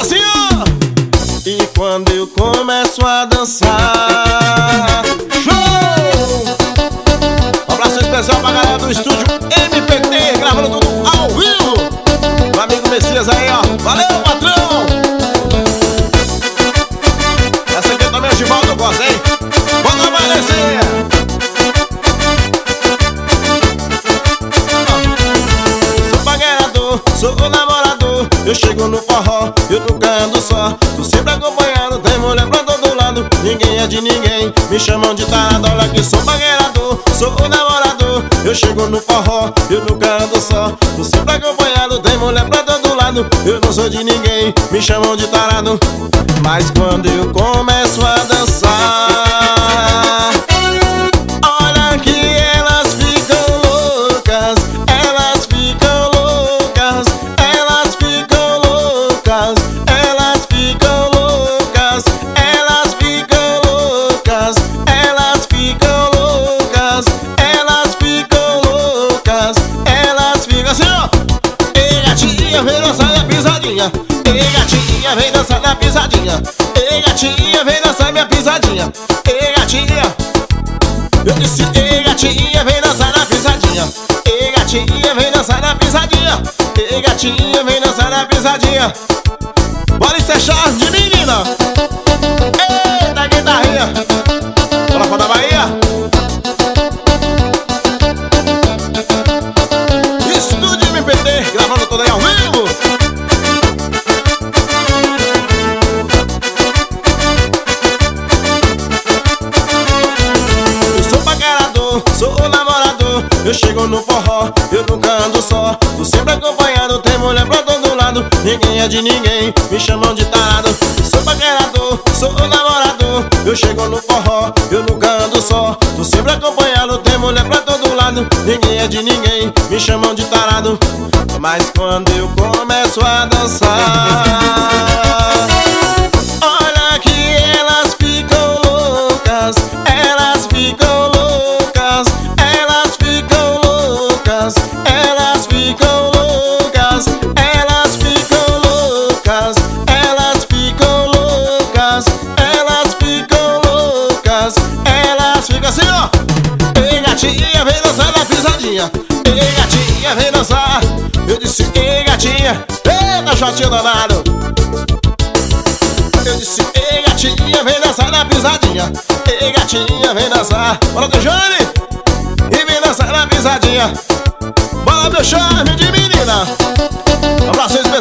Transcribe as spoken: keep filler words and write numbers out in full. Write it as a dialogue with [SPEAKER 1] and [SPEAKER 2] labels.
[SPEAKER 1] assim, ó. E quando eu começo a dançar, show! Um abraço especial pra galera do estúdio M P T, gravando tudo ao vivo. O amigo Messias aí, ó. Valeu, patrão! Essa aqui também é de volta, eu gosto, hein? Bora aparecer! Sou paquerador, sou o namorador. Eu chego no forró, eu nunca ando só. Tô sempre acompanhado, tem mulher pra todo lado. Ninguém é de ninguém, me chamam de tarado. Olha que sou paquerador, sou o namorador. Eu chego no forró, eu nunca ando só. Tô sempre acompanhado, tem mulher pra todo lado. Eu não sou de ninguém, me chamam de tarado. Mas quando eu começo a dançar, olha que elas ficam loucas. Elas ficam loucas. Elas ficam loucas. Elas ficam loucas. Elas ficam loucas. Elas ficam loucas. Elas ficam loucas. Elas ficam assim, ó. Ei, gatinha, vem dançar na pisadinha. Ei, gatinha, vem dançar na pisadinha. Ei, gatinha, vem dançar minha pisadinha. Ei, gatinha. Eu disse, ei, gatinha, vem dançar na pisadinha. Ei, gatinha, vem dançar na pisadinha. Ei, gatinha, vem dançar na pisadinha. Bora encerrar de menina. Eita, guitarrinha. Bora fora da Bahia. Estúdio M P T, gravando tudo aí ao vivo. Sou o namorador, eu chego no forró, eu nunca ando só. Tô sempre acompanhado, tem mulher pra todo lado. Ninguém é de ninguém, me chamam de tarado. Sou paquerador, sou o namorador. Eu chego no forró, eu nunca ando só. Tô sempre acompanhado, tem mulher pra todo lado. Ninguém é de ninguém, me chamam de tarado. Mas quando eu começo a dançar, olha que elas ficam loucas. Elas ficam loucas. Elas ficam loucas, elas ficam loucas, elas ficam loucas, elas ficam loucas, elas ficam loucas, elas ficam assim, ó. Ei, gatinha, vem dançar na pisadinha. Ei, gatinha, vem dançar. Eu disse, ei, gatinha, eita, shortinho danado. Eu disse, ei, gatinha, vem dançar na pisadinha. Ei, gatinha, vem dançar. Bora, Tejane! E vem dançar na pisadinha. Bora, meu charme de menina. Um abraço especial.